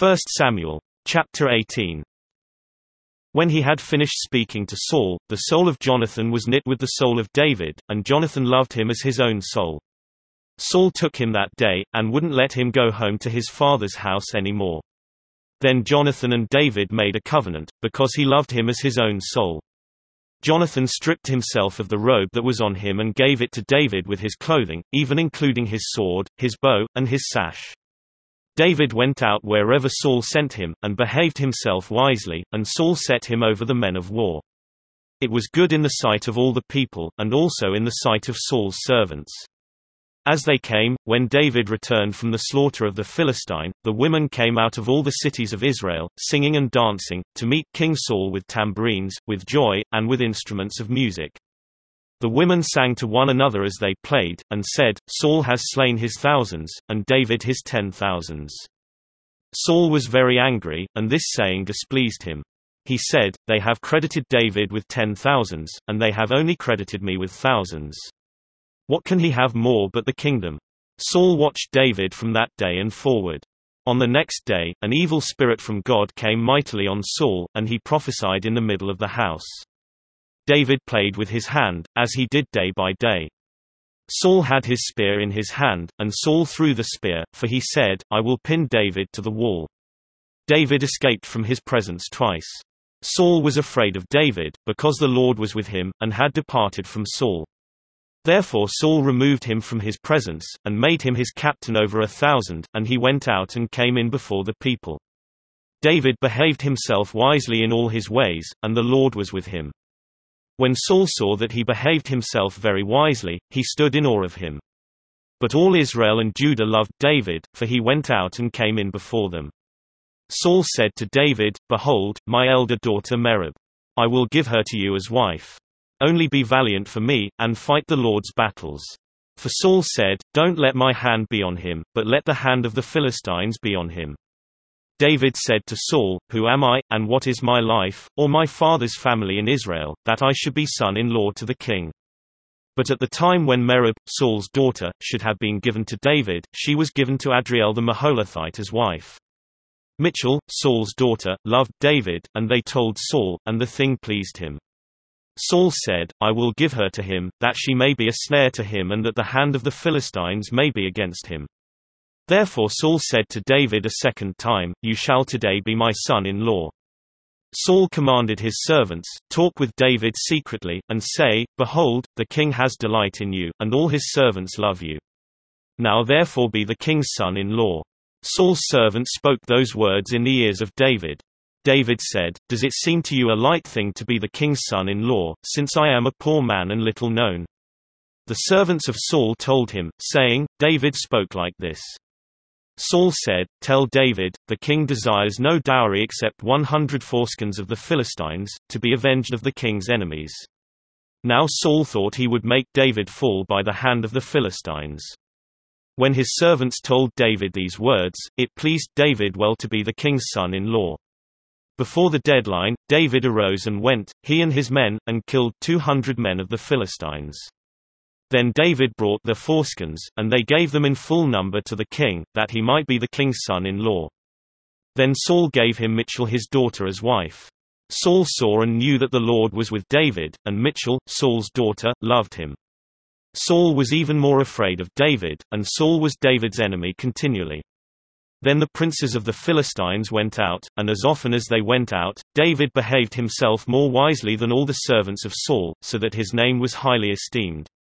1 Samuel. Chapter 18. When he had finished speaking to Saul, the soul of Jonathan was knit with the soul of David, and Jonathan loved him as his own soul. Saul took him that day, and wouldn't let him go home to his father's house any more. Then Jonathan and David made a covenant, because he loved him as his own soul. Jonathan stripped himself of the robe that was on him and gave it to David with his clothing, even including his sword, his bow, and his sash. David went out wherever Saul sent him, and behaved himself wisely, and Saul set him over the men of war. It was good in the sight of all the people, and also in the sight of Saul's servants. As they came, when David returned from the slaughter of the Philistine, the women came out of all the cities of Israel, singing and dancing, to meet King Saul with tambourines, with joy, and with instruments of music. The women sang to one another as they played, and said, "Saul has slain his thousands, and David his 10,000s." Saul was very angry, and this saying displeased him. He said, "They have credited David with 10,000s, and they have only credited me with thousands. What can he have more but the kingdom?" Saul watched David from that day and forward. On the next day, an evil spirit from God came mightily on Saul, and he prophesied in the middle of the house. David played with his hand, as he did day by day. Saul had his spear in his hand, and Saul threw the spear, for he said, "I will pin David to the wall." David escaped from his presence twice. Saul was afraid of David, because the Lord was with him, and had departed from Saul. Therefore Saul removed him from his presence, and made him his captain over 1,000, and he went out and came in before the people. David behaved himself wisely in all his ways, and the Lord was with him. When Saul saw that he behaved himself very wisely, he stood in awe of him. But all Israel and Judah loved David, for he went out and came in before them. Saul said to David, "Behold, my elder daughter Merab. I will give her to you as wife. Only be valiant for me, and fight the Lord's battles." For Saul said, "Don't let my hand be on him, but let the hand of the Philistines be on him." David said to Saul, "Who am I, and what is my life, or my father's family in Israel, that I should be son-in-law to the king?" But at the time when Merab, Saul's daughter, should have been given to David, she was given to Adriel the Maholathite as wife. Michal, Saul's daughter, loved David, and they told Saul, and the thing pleased him. Saul said, "I will give her to him, that she may be a snare to him and that the hand of the Philistines may be against him." Therefore Saul said to David a second time, "You shall today be my son-in-law." Saul commanded his servants, "Talk with David secretly, and say, 'Behold, the king has delight in you, and all his servants love you. Now therefore be the king's son-in-law.'" Saul's servants spoke those words in the ears of David. David said, "Does it seem to you a light thing to be the king's son-in-law, since I am a poor man and little known?" The servants of Saul told him, saying, "David spoke like this." Saul said, "Tell David, the king desires no dowry except 100 foreskins of the Philistines, to be avenged of the king's enemies." Now Saul thought he would make David fall by the hand of the Philistines. When his servants told David these words, it pleased David well to be the king's son-in-law. Before the deadline, David arose and went, he and his men, and killed 200 men of the Philistines. Then David brought their foreskins, and they gave them in full number to the king, that he might be the king's son-in-law. Then Saul gave him Michal his daughter as wife. Saul saw and knew that the Lord was with David, and Michal, Saul's daughter, loved him. Saul was even more afraid of David, and Saul was David's enemy continually. Then the princes of the Philistines went out, and as often as they went out, David behaved himself more wisely than all the servants of Saul, so that his name was highly esteemed.